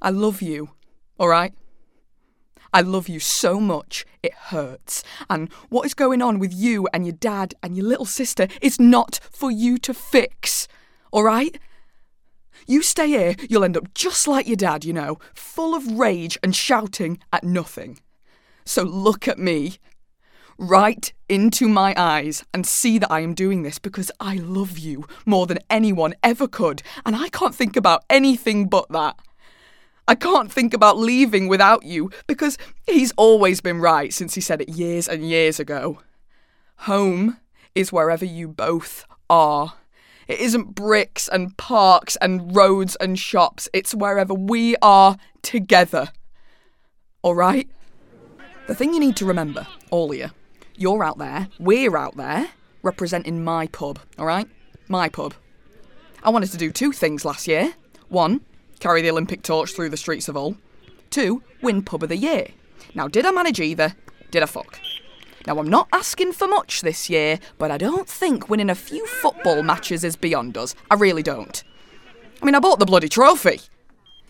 I love you, alright? I love you so much, it hurts. And what is going on with you and your dad and your little sister is not for you to fix, alright? You stay here, you'll end up just like your dad, full of rage and shouting at nothing. So look at me, right into my eyes, and see that I am doing this because I love you more than anyone ever could, and I can't think about anything but that. I can't think about leaving without you because he's always been right since he said it years and years ago. Home is wherever you both are. It isn't bricks and parks and roads and shops. It's wherever we are together. All right? The thing you need to remember, all of you, you're out there, we're out there, representing my pub, all right? My pub. I wanted to do 2 things last year. 1, carry the Olympic torch through the streets of Hull. 2, win Pub of the Year. Now, did I manage either? Did I fuck? Now, I'm not asking for much this year, but I don't think winning a few football matches is beyond us. I really don't. I mean, I bought the bloody trophy.